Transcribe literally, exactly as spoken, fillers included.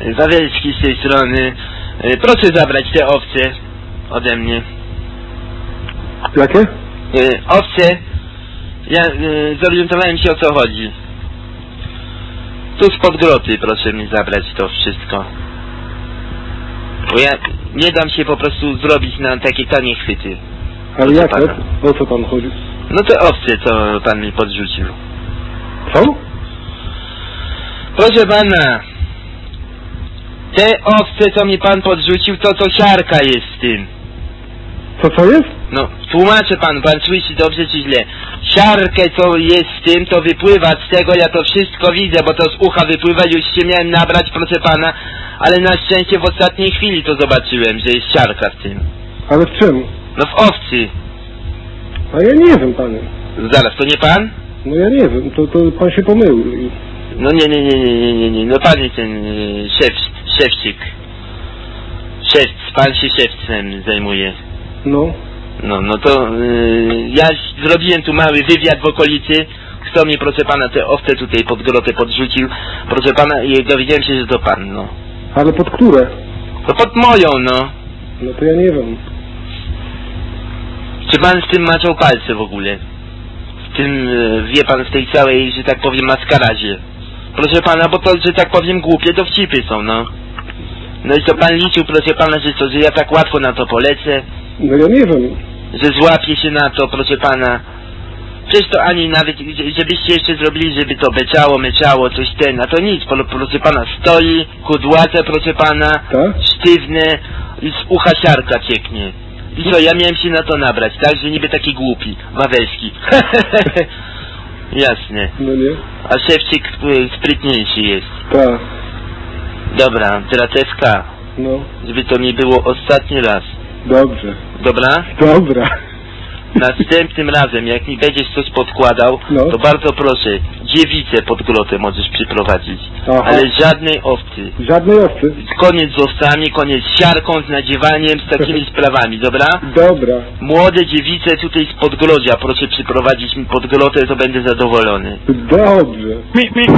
Wawelski z tej strony. Proszę zabrać te owce ode mnie. Jakie? Owce. Ja zorientowałem się, o co chodzi. Tu spod groty proszę mi zabrać to wszystko. Bo ja nie dam się po prostu zrobić na takie tanie chwyty. Ale jak to? O co pan chodzi? No te owce, co pan mi podrzucił. Co? Proszę pana, te owce, co mi pan podrzucił, to to siarka jest z tym. Co to jest? No, tłumaczę panu, pan słyszy dobrze czy źle. Siarkę, co jest z tym, to wypływa z tego, ja to wszystko widzę, bo to z ucha wypływa, już się miałem nabrać, proszę pana, ale na szczęście w ostatniej chwili to zobaczyłem, że jest siarka w tym. Ale w czym? No w owcy. A ja nie wiem, panie. Zaraz, to nie pan? No ja nie wiem, to, to pan się pomylił. No nie, nie, nie, nie, nie, nie, nie. No pan jest ten y, szef, szewczyk. Szewc, pan się szewcem zajmuje. No. No, no to y, ja zrobiłem tu mały wywiad w okolicy. Kto mi, proszę pana, te owce tutaj pod grotę podrzucił. Proszę pana, i dowiedziałem się, że to pan, no. Ale pod które? No pod moją, no. No to ja nie wiem. Czy pan z tym maczał palce w ogóle? W tym, y, wie pan, w tej całej, że tak powiem, maskarazie. Proszę pana, bo to, że tak powiem, głupie dowcipy są, no. No i co pan liczył, proszę pana, że co, że ja tak łatwo na to polecę? No ja nie wiem. Że złapię się na to, proszę pana. Przecież to ani nawet, żebyście jeszcze zrobili, żeby to beczało, meczało, coś ten, a to nic, proszę pana, stoi, kudłace, proszę pana, tak? sztywne i z ucha siarka cieknie. I co, ja miałem się na to nabrać, tak, że niby taki głupi, Wawelski. Jasne. No nie. A szewczyk sprytniejszy jest. Tak. Dobra, Tratewka. No. Żeby to nie było ostatni raz. Dobrze. Dobra? Dobra. Następnym razem, jak mi będziesz coś podkładał, no. to bardzo proszę, dziewicę pod grotę możesz przyprowadzić. Aha. Ale żadnej owcy. Żadnej owcy? Koniec z owcami, koniec z siarką, z nadziewaniem, z takimi sprawami, dobra? Dobra. Młode dziewice tutaj z podgrodzia, proszę przyprowadzić mi pod grotę, to będę zadowolony. Dobrze. Mi, mi.